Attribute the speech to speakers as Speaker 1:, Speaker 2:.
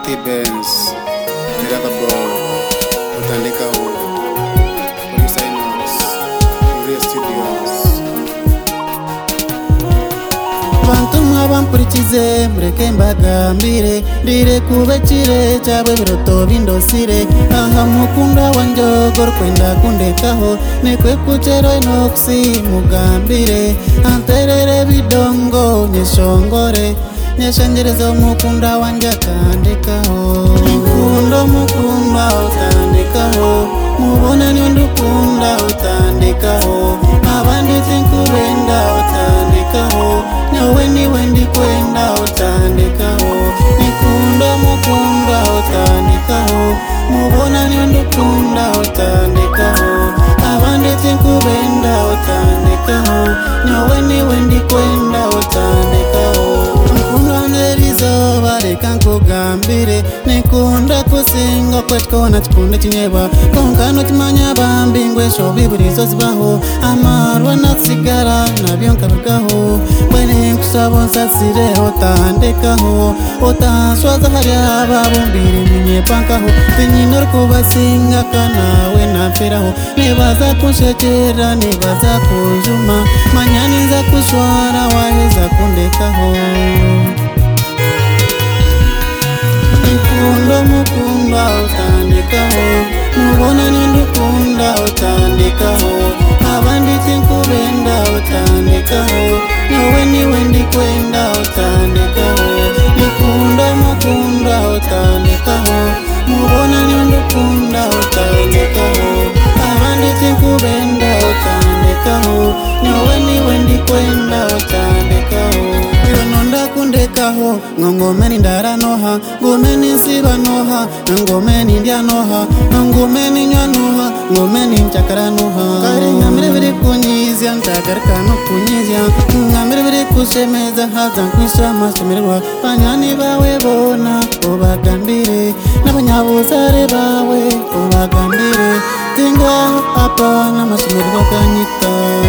Speaker 1: T-Benz, Miranda Boy, utandika huu, Producer Inox, Uria Studios.
Speaker 2: Bantu mwabampurikize mureke mbagambire ndire kubekire cyabwe biroto bindosire aha mukunda wanjogoro kwenda kundekaho nekwe kucero Inox mugambire anterere bidongo nyeshongore nyeshengerezo mukunda wanja tandikaho mukunda utandikaho mubona ni ndukunda utandikaho abandi tinkubenda utandikaho nawe niwe ndikwenda utandikaho mukunda utandikaho mubona ni ndukunda utandikaho abandi tinkubenda utandikaho nawe niwe ndikwenda utandikaho Nerizoba reka nkugambire nikunda kusinga kwetwona tikunda kinyeba konkano kimanya bambi ngwesho biburizo zibaho amarwa nasigara nabyo nkabigaho bwene nkusaba nsasire utandikaho utaswaza hari ababumbire minyepankaho tinyinor kubasinga kanawe napfiraho nibaza kunshekera nibaza kujuma manyani nza kushwara waheza kundekaho mukunda utandikaho mubona ni ndukunda utandikaho abandi tinkubenda utandikaho nawe niwe ndikwenda utandikaho mukunda utandikaho mubona ni ndukunda utandikaho abandi tinkubenda utandikaho nawe niwe ndikwenda utandikaho kundekaho ngomeni ndaranoha ngomeni nsibanoha ngomeni ndyanoha ngomeni nyanoha ngomeni nchakaranoha kari ngamire biri kunyizya ndagarika no kunyizya ngamire biri kushemeza haza nkwisha mashemerwa banyani bawe bona ubagambire n'abanyabuzare bawe ubagambire tinga apa n'amashemerwa kanyita